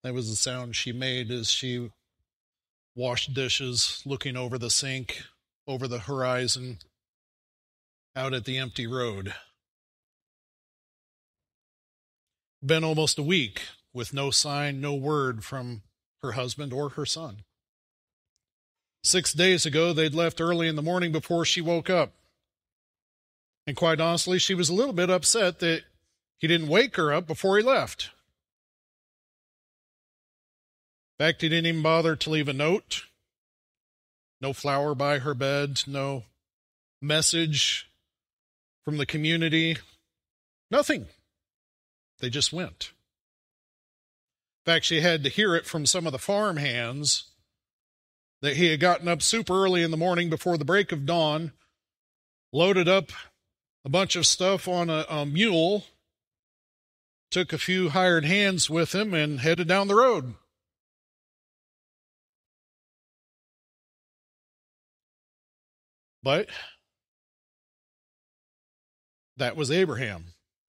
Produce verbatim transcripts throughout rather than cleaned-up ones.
That was the sound she made as she washed dishes, looking over the sink, over the horizon, out at the empty road. Been almost a week with no sign, no word from her husband or her son. Six days ago, they'd left early in the morning before she woke up. And quite honestly, she was a little bit upset that he didn't wake her up before he left. In fact, he didn't even bother to leave a note. No flower by her bed, no message from the community, nothing. They just went. In fact, she had to hear it from some of the farm hands that he had gotten up super early in the morning before the break of dawn, loaded up a bunch of stuff on a, a mule, took a few hired hands with him, and headed down the road. But that was Abraham.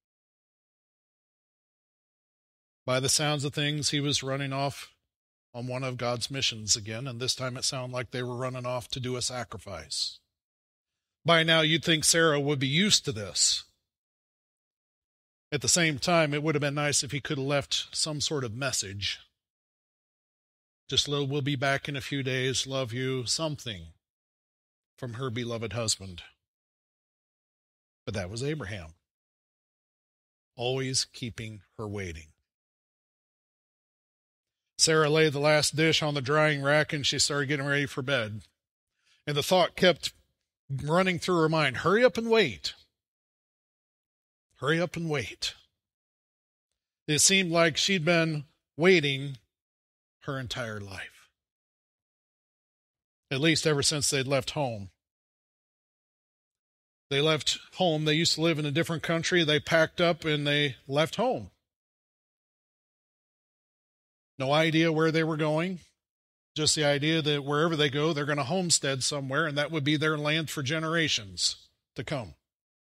By the sounds of things, he was running off on one of God's missions again, and this time it sounded like they were running off to do a sacrifice. By now, you'd think Sarah would be used to this. At the same time, it would have been nice if he could have left some sort of message. Just, we'll be back in a few days, love you, something from her beloved husband. But that was Abraham, always keeping her waiting. Sarah laid the last dish on the drying rack and she started getting ready for bed. And the thought kept running through her mind, hurry up and wait. Hurry up and wait. It seemed like she'd been waiting her entire life. At least ever since they'd left home. They left home. They used to live in a different country. They packed up and they left home. No idea where they were going. Just the idea that wherever they go, they're going to homestead somewhere, and that would be their land for generations to come.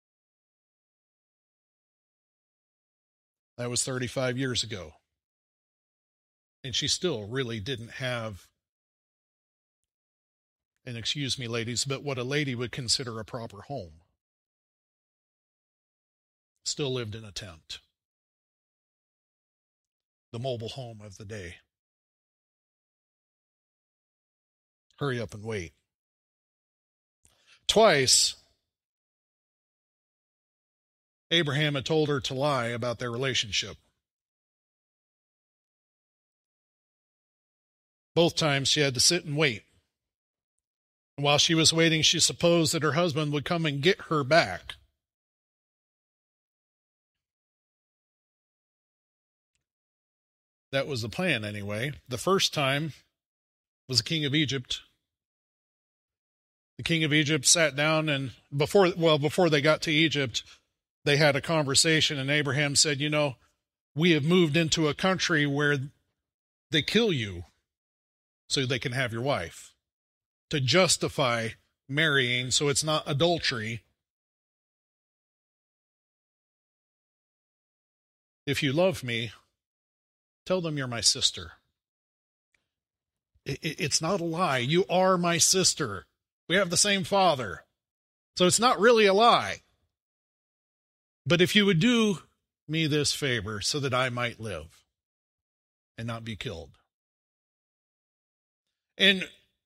That was thirty-five years ago. And she still really didn't have, and excuse me, ladies, but what a lady would consider a proper home. Still lived in a tent. The mobile home of the day. Hurry up and wait. Twice, Abraham had told her to lie about their relationship. Both times she had to sit and wait. And while she was waiting, she supposed that her husband would come and get her back. That was the plan anyway. The first time was the king of Egypt. The king of Egypt sat down and before, well, before they got to Egypt, they had a conversation and Abraham said, you know, we have moved into a country where they kill you so they can have your wife. To justify marrying so it's not adultery. If you love me, tell them you're my sister. It's not a lie. You are my sister. We have the same father. So it's not really a lie. But if you would do me this favor so that I might live and not be killed. And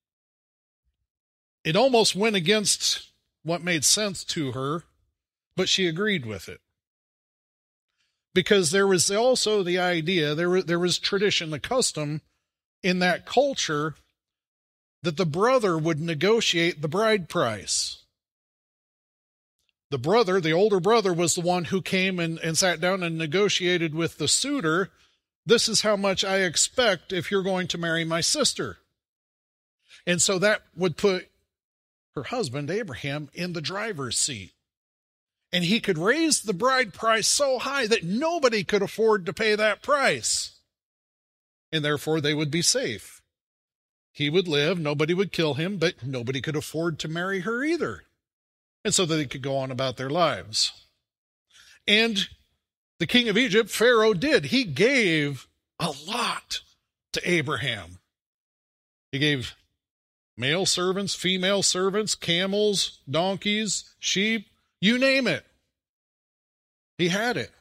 it almost went against what made sense to her, but she agreed with it. Because there was also the idea, there was, there was tradition, the custom in that culture that the brother would negotiate the bride price. The brother, the older brother, was the one who came and, and sat down and negotiated with the suitor. This is how much I expect if you're going to marry my sister. And so that would put her husband, Abraham, in the driver's seat. And he could raise the bride price so high that nobody could afford to pay that price. And therefore they would be safe. He would live, nobody would kill him, but nobody could afford to marry her either. And so that they could go on about their lives. And the king of Egypt, Pharaoh, did. He gave a lot to Abraham. He gave male servants, female servants, camels, donkeys, sheep, you name it. He had it.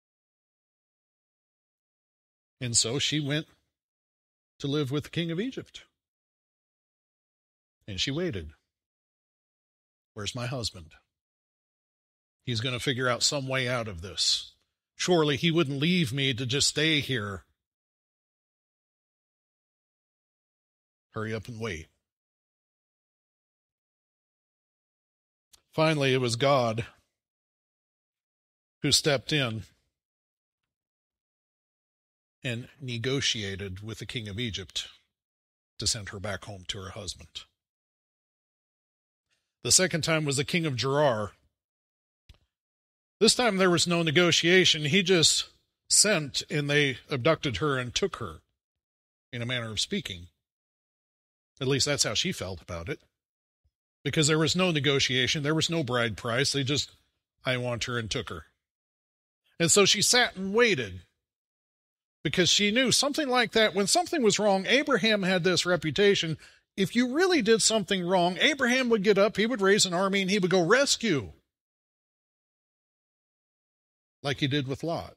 And so she went to live with the king of Egypt. And she waited. Where's my husband? He's going to figure out some way out of this. Surely he wouldn't leave me to just stay here. Hurry up and wait. Finally, it was God who stepped in and negotiated with the king of Egypt to send her back home to her husband. The second time was the king of Gerar. This time there was no negotiation. He just sent and they abducted her and took her, in a manner of speaking. At least that's how she felt about it. Because there was no negotiation. There was no bride price. They just, I want her, and took her. And so she sat and waited. Because she knew something like that, when something was wrong, Abraham had this reputation. If you really did something wrong, Abraham would get up, he would raise an army, and he would go rescue. Like he did with Lot.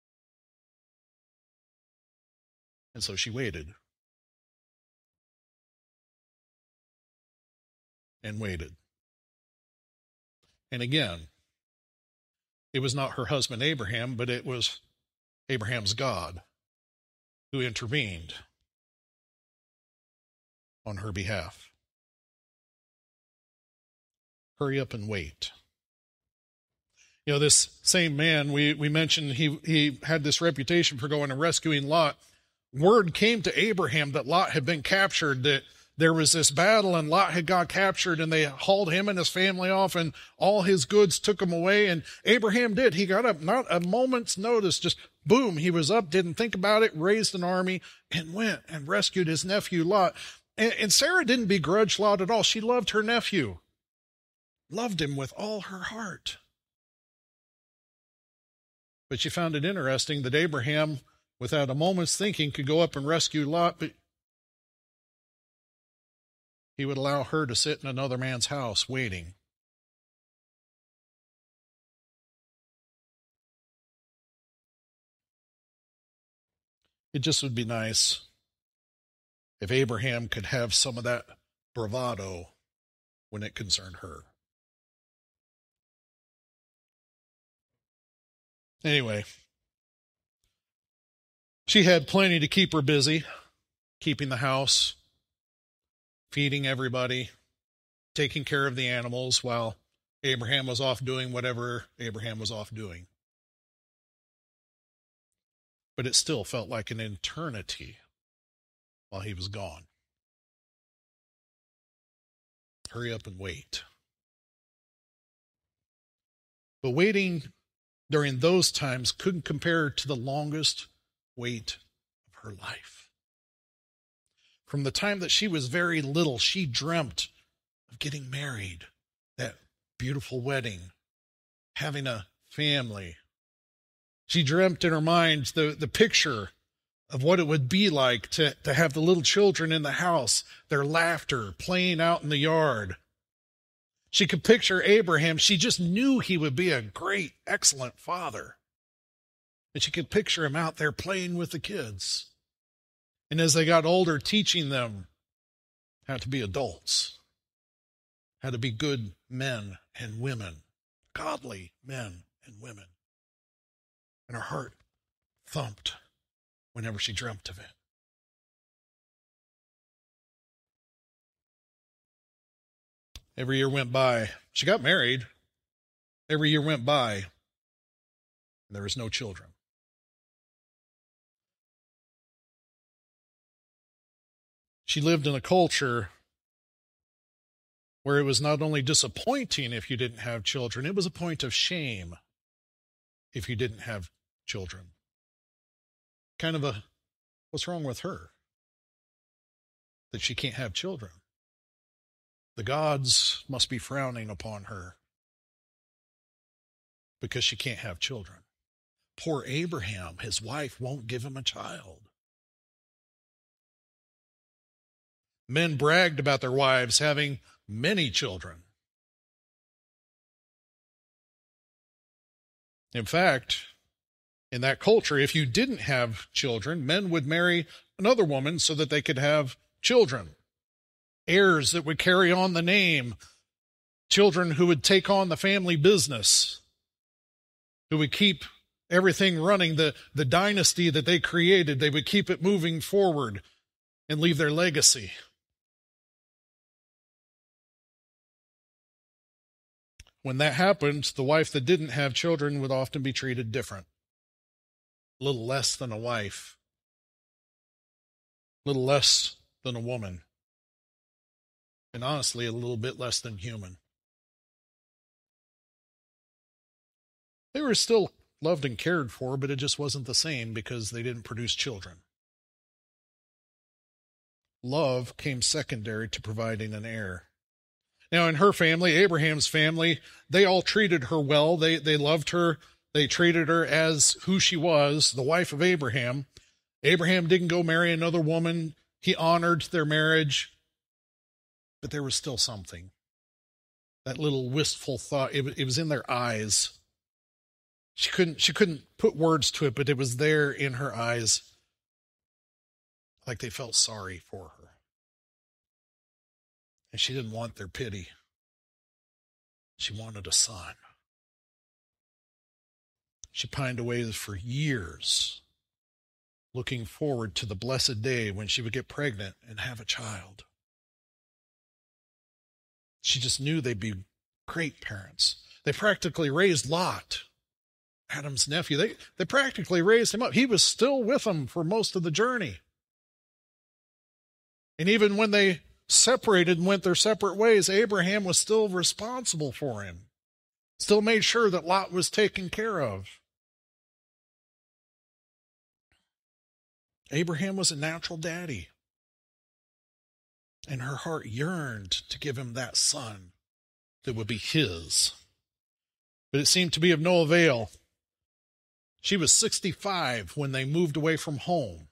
And so she waited. And waited. And again, it was not her husband Abraham, but it was Abraham's God who intervened on her behalf. Hurry up and wait. You know, this same man, we, we mentioned he, he had this reputation for going and rescuing Lot. Word came to Abraham that Lot had been captured, that there was this battle and Lot had got captured, and they hauled him and his family off, and all his goods took him away. And Abraham did. He got up, not a moment's notice, just boom, he was up, didn't think about it, raised an army, and went and rescued his nephew Lot. And, and Sarah didn't begrudge Lot at all. She loved her nephew, loved him with all her heart. But she found it interesting that Abraham, without a moment's thinking, could go up and rescue Lot, but he would allow her to sit in another man's house waiting. It just would be nice if Abraham could have some of that bravado when it concerned her. Anyway, she had plenty to keep her busy, keeping the house, feeding everybody, taking care of the animals while Abraham was off doing whatever Abraham was off doing. But it still felt like an eternity while he was gone. Hurry up and wait. But waiting during those times couldn't compare to the longest wait of her life. From the time that she was very little, she dreamt of getting married, that beautiful wedding, having a family. She dreamt in her mind the, the picture of what it would be like to, to have the little children in the house, their laughter, playing out in the yard. She could picture Abraham. She just knew he would be a great, excellent father. And she could picture him out there playing with the kids. And as they got older, teaching them how to be adults, how to be good men and women, godly men and women. And her heart thumped whenever she dreamt of it. Every year went by. She got married. Every year went by, and there was no children. She lived in a culture where it was not only disappointing if you didn't have children, it was a point of shame if you didn't have children. Kind of a, what's wrong with her? That she can't have children. The gods must be frowning upon her because she can't have children. Poor Abraham, his wife won't give him a child. Men bragged about their wives having many children. In fact, in that culture, if you didn't have children, men would marry another woman so that they could have children, heirs that would carry on the name, children who would take on the family business, who would keep everything running, the, the dynasty that they created, they would keep it moving forward and leave their legacy. When that happened, the wife that didn't have children would often be treated different. A little less than a wife. A little less than a woman. And honestly, a little bit less than human. They were still loved and cared for, but it just wasn't the same because they didn't produce children. Love came secondary to providing an heir. Now, in her family, Abraham's family, they all treated her well. They, they loved her. They treated her as who she was, the wife of Abraham. Abraham didn't go marry another woman. He honored their marriage. But there was still something. That little wistful thought, it, it was in their eyes. She couldn't, she couldn't put words to it, but it was there in her eyes. Like they felt sorry for her. And she didn't want their pity. She wanted a son. She pined away for years, looking forward to the blessed day when she would get pregnant and have a child. She just knew they'd be great parents. They practically raised Lot, Adam's nephew. They, they practically raised him up. He was still with them for most of the journey. And even when they separated and went their separate ways, Abraham was still responsible for him. Still made sure that Lot was taken care of. Abraham was a natural daddy. And her heart yearned to give him that son that would be his. But it seemed to be of no avail. She was sixty-five when they moved away from home.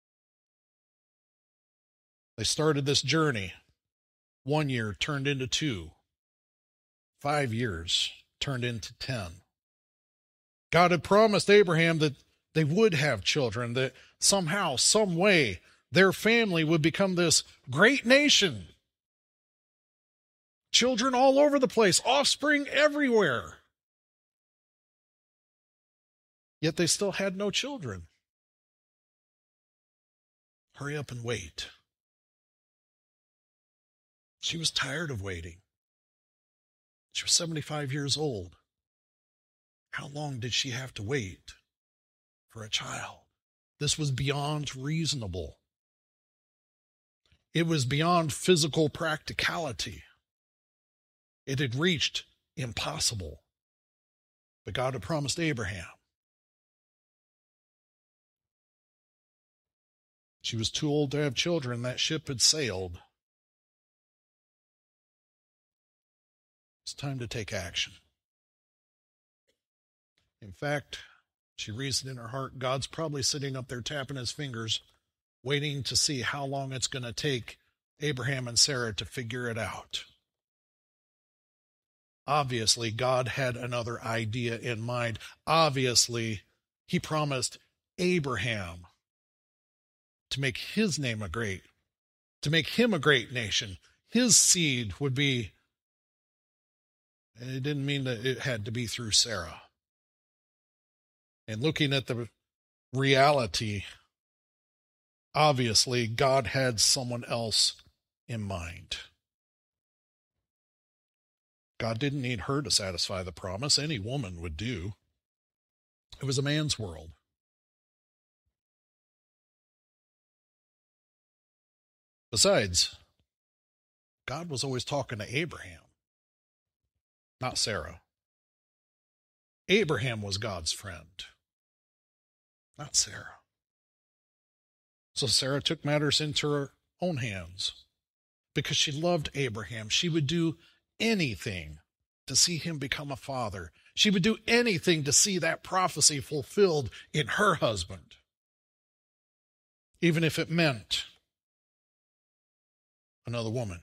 They started this journey. One year turned into two. Five years turned into ten. God had promised Abraham that they would have children, that somehow, some way, their family would become this great nation. Children all over the place, offspring everywhere. Yet they still had no children. Hurry up and wait. She was tired of waiting. She was seventy-five years old. How long did she have to wait for a child? This was beyond reasonable. It was beyond physical practicality. It had reached impossible. But God had promised Abraham. She was too old to have children. That ship had sailed. It's time to take action. In fact, she reasoned in her heart, God's probably sitting up there tapping his fingers, waiting to see how long it's going to take Abraham and Sarah to figure it out. Obviously, God had another idea in mind. Obviously, he promised Abraham to make his name a great, to make him a great nation. His seed would be, and it didn't mean that it had to be through Sarah. And looking at the reality, obviously, God had someone else in mind. God didn't need her to satisfy the promise. Any woman would do. It was a man's world. Besides, God was always talking to Abraham, not Sarah. Abraham was God's friend, not Sarah. So Sarah took matters into her own hands. Because she loved Abraham, she would do anything to see him become a father. She would do anything to see that prophecy fulfilled in her husband. Even if it meant another woman.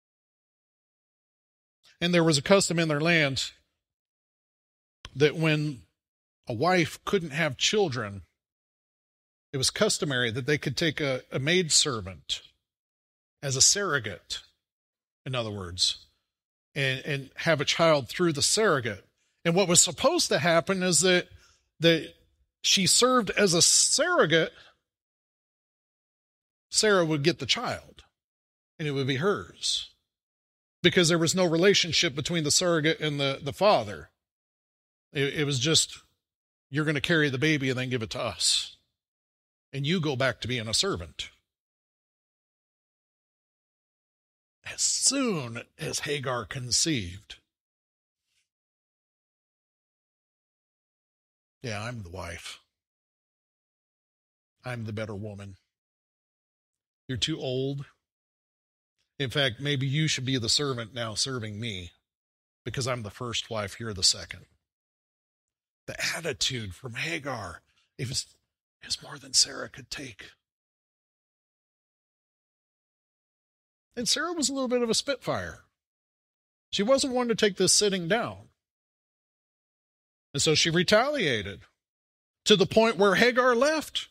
And there was a custom in their land that when a wife couldn't have children, it was customary that they could take a, a maidservant as a surrogate, in other words, and, and have a child through the surrogate. And what was supposed to happen is that, that she served as a surrogate. Sarah would get the child, and it would be hers, because there was no relationship between the surrogate and the, the father. It, it was just, you're going to carry the baby and then give it to us, and you go back to being a servant. As soon as Hagar conceived, yeah, I'm the wife. I'm the better woman. You're too old. In fact, maybe you should be the servant now serving me, because I'm the first wife, you're the second. The attitude from Hagar, it was, it was more than Sarah could take. And Sarah was a little bit of a spitfire. She wasn't one to take this sitting down. And so she retaliated to the point where Hagar left.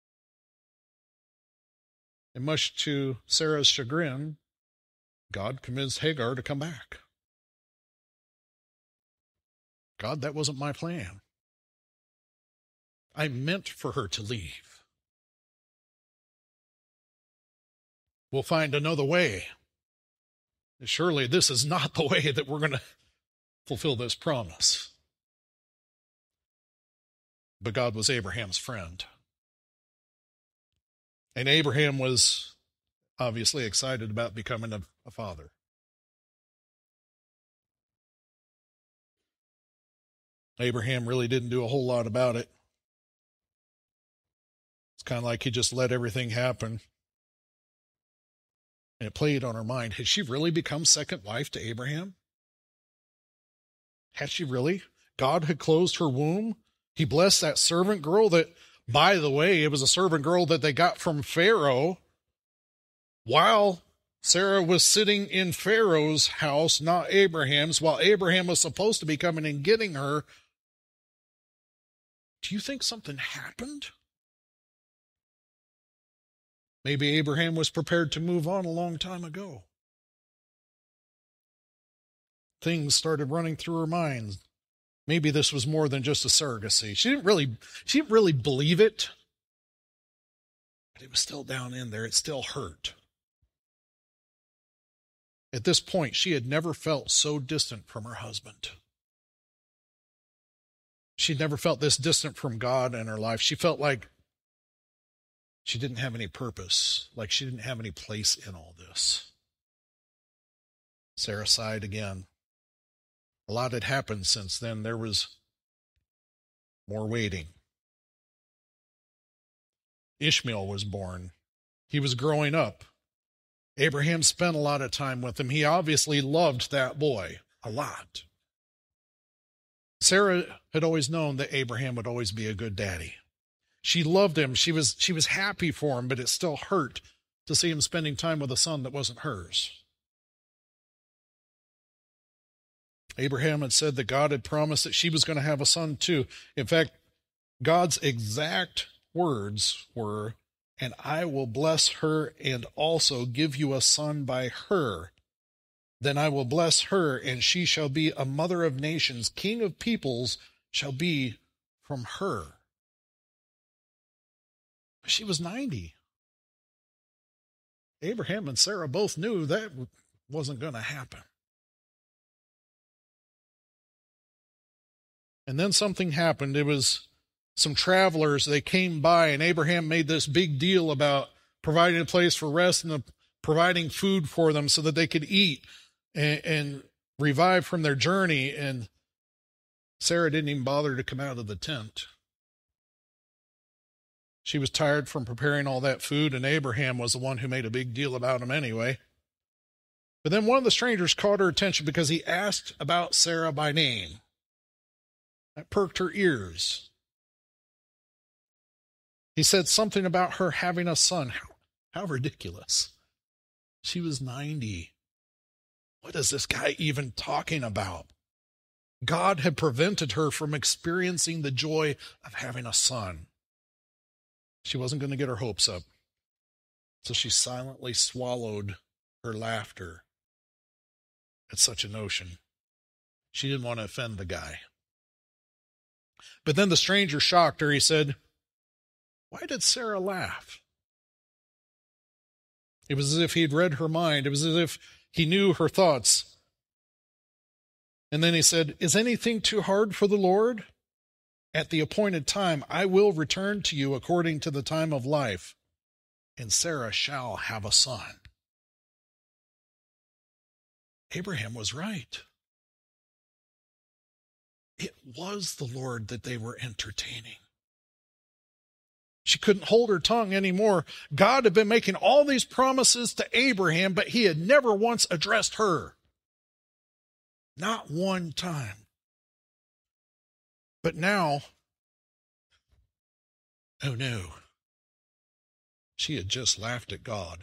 And much to Sarah's chagrin, God convinced Hagar to come back. God, that wasn't my plan. I meant for her to leave. We'll find another way. Surely this is not the way that we're going to fulfill this promise. But God was Abraham's friend. And Abraham was obviously excited about becoming a, a father. Abraham really didn't do a whole lot about it. It's kind of like he just let everything happen. And it played on her mind. Had she really become second wife to Abraham? Had she really? God had closed her womb. He blessed that servant girl that, by the way, it was a servant girl that they got from Pharaoh while Sarah was sitting in Pharaoh's house, not Abraham's, while Abraham was supposed to be coming and getting her. Do you think something happened? Maybe Abraham was prepared to move on a long time ago. Things started running through her mind. Maybe this was more than just a surrogacy. She didn't really, she didn't really believe it. But it was still down in there. It still hurt. At this point, she had never felt so distant from her husband. She'd never felt this distant from God in her life. She felt like she didn't have any purpose, like she didn't have any place in all this. Sarah sighed again. A lot had happened since then. There was more waiting. Ishmael was born. He was growing up. Abraham spent a lot of time with him. He obviously loved that boy a lot. Sarah had always known that Abraham would always be a good daddy. She loved him. She was, she was happy for him, but it still hurt to see him spending time with a son that wasn't hers. Abraham had said that God had promised that she was going to have a son too. In fact, God's exact words were, "And I will bless her and also give you a son by her. Then I will bless her, and she shall be a mother of nations. King of peoples shall be from her." She was ninety. Abraham and Sarah both knew that wasn't going to happen. And then something happened. It was some travelers, they came by, and Abraham made this big deal about providing a place for rest and providing food for them so that they could eat and, and revive from their journey. And Sarah didn't even bother to come out of the tent. She was tired from preparing all that food, and Abraham was the one who made a big deal about him anyway. But then one of the strangers caught her attention because he asked about Sarah by name. That perked her ears. He said something about her having a son. How, how ridiculous. She was ninety. What is this guy even talking about? God had prevented her from experiencing the joy of having a son. She wasn't going to get her hopes up. So she silently swallowed her laughter at such a notion. She didn't want to offend the guy. But then the stranger shocked her. He said, "Why did Sarah laugh?" It was as if he'd read her mind. It was as if he knew her thoughts. And then he said, "Is anything too hard for the Lord? At the appointed time, I will return to you according to the time of life, and Sarah shall have a son." Abraham was right. It was the Lord that they were entertaining. She couldn't hold her tongue anymore. God had been making all these promises to Abraham, but he had never once addressed her. Not one time. But now, oh no, she had just laughed at God.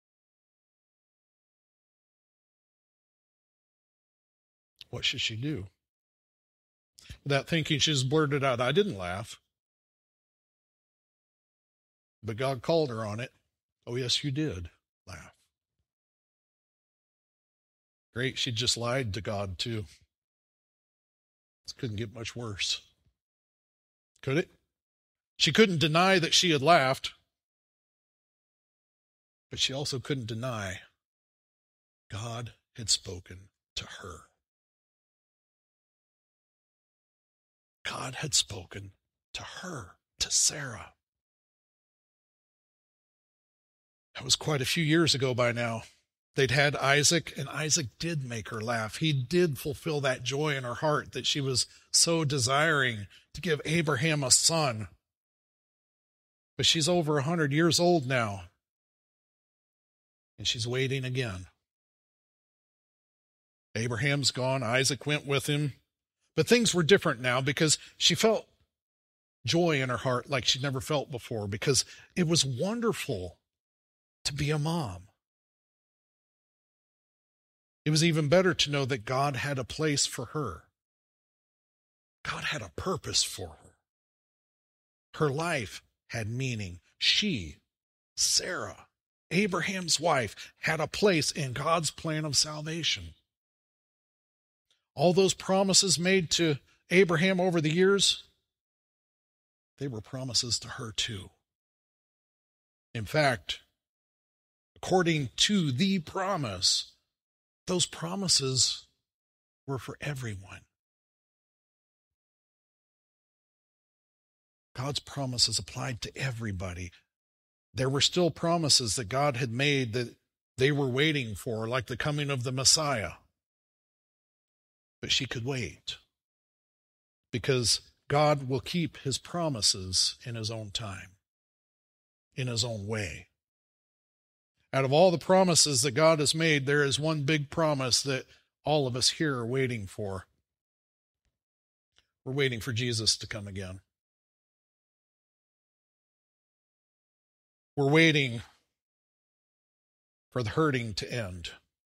What should she do? Without thinking, she just blurted out, "I didn't laugh." But God called her on it. "Oh, yes, you did laugh." Great, she just lied to God, too. This couldn't get much worse. Could it? She couldn't deny that she had laughed, but she also couldn't deny God had spoken to her. God had spoken to her, to Sarah. That was quite a few years ago by now. They'd had Isaac, and Isaac did make her laugh. He did fulfill that joy in her heart that she was so desiring to give Abraham a son. But she's over a hundred years old now, and she's waiting again. Abraham's gone. Isaac went with him. But things were different now because she felt joy in her heart like she'd never felt before, because it was wonderful to be a mom. It was even better to know that God had a place for her. God had a purpose for her. Her life had meaning. She, Sarah, Abraham's wife, had a place in God's plan of salvation. All those promises made to Abraham over the years, they were promises to her too. In fact, according to the promise, those promises were for everyone. God's promises applied to everybody. There were still promises that God had made that they were waiting for, like the coming of the Messiah. But she could wait, because God will keep his promises in his own time, in his own way. Out of all the promises that God has made, there is one big promise that all of us here are waiting for. We're waiting for Jesus to come again. We're waiting for the hurting to end.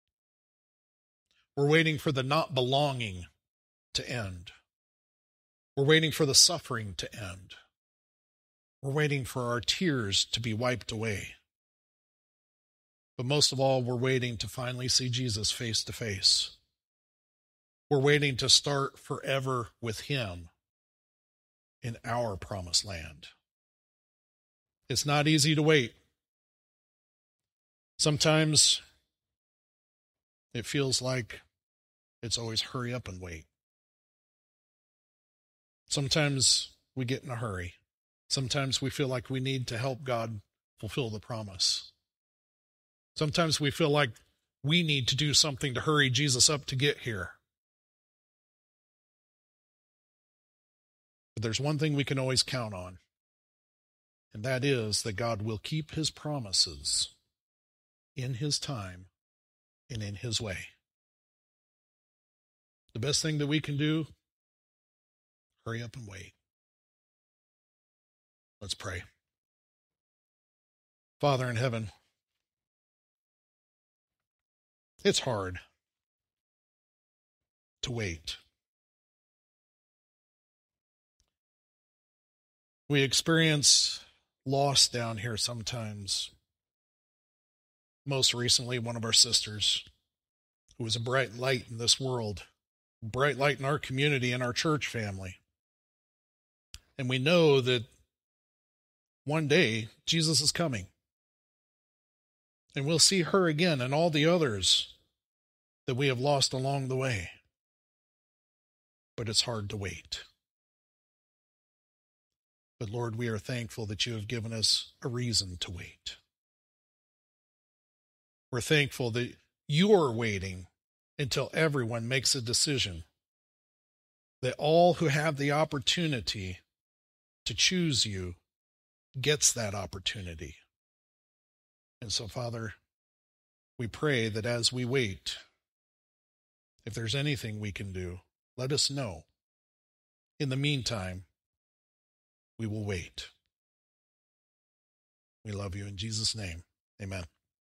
We're waiting for the not belonging to end. We're waiting for the suffering to end. We're waiting for our tears to be wiped away. But most of all, we're waiting to finally see Jesus face to face. We're waiting to start forever with him in our promised land. It's not easy to wait. Sometimes it feels like it's always hurry up and wait. Sometimes we get in a hurry. Sometimes we feel like we need to help God fulfill the promise. Sometimes we feel like we need to do something to hurry Jesus up to get here. But there's one thing we can always count on, and that is that God will keep his promises in his time and in his way. The best thing that we can do, hurry up and wait. Let's pray. Father in heaven, It's hard to wait. We experience loss down here sometimes. Most recently, one of our sisters, who was a bright light in this world, a bright light in our community and our church family. And we know that one day Jesus is coming. And we'll see her again and all the others that we have lost along the way. But it's hard to wait. But Lord, we are thankful that you have given us a reason to wait. We're thankful that you are waiting until everyone makes a decision, that all who have the opportunity to choose you gets that opportunity. And so, Father, we pray that as we wait, if there's anything we can do, let us know. In the meantime, we will wait. We love you in Jesus' name. Amen.